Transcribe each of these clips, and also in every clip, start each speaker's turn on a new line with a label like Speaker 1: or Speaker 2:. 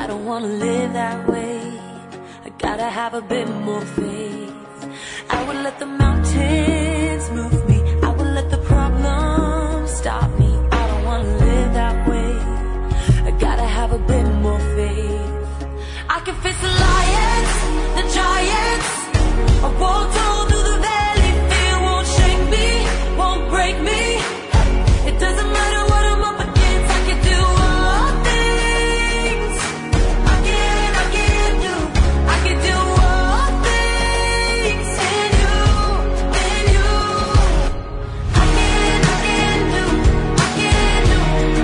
Speaker 1: don't wanna live that way. I gotta have a bit more faith. I would let the mountains move me. I would let the problems stop me. I don't wanna live that way. I gotta have a bit more faith. I can face the lions, the giants. I walked all through the valley. Fear won't shake me, won't break me. It doesn't matter what I'm up against. I can do all things. I can do all things in you, in you. I can do all things. I can do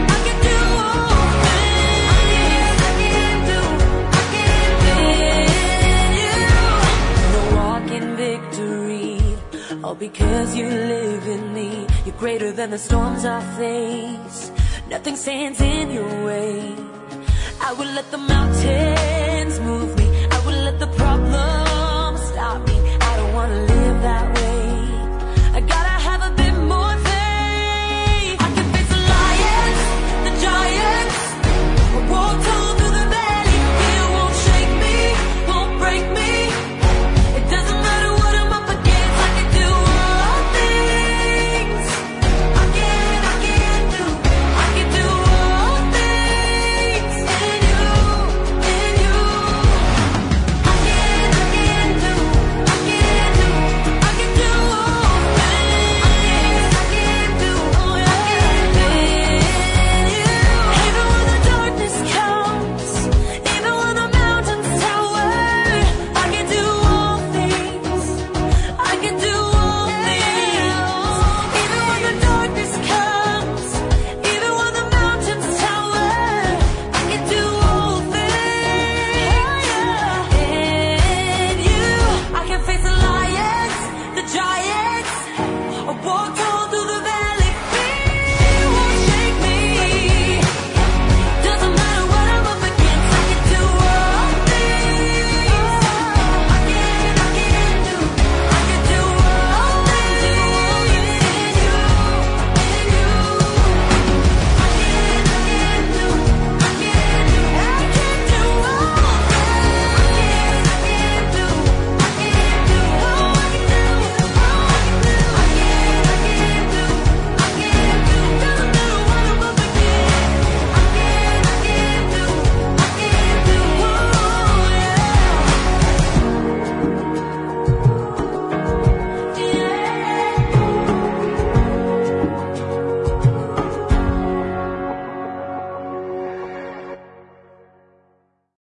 Speaker 1: in you. No walk in victory, all because you live in me. You're greater than the storms I face. Nothing stands in your way. I will let the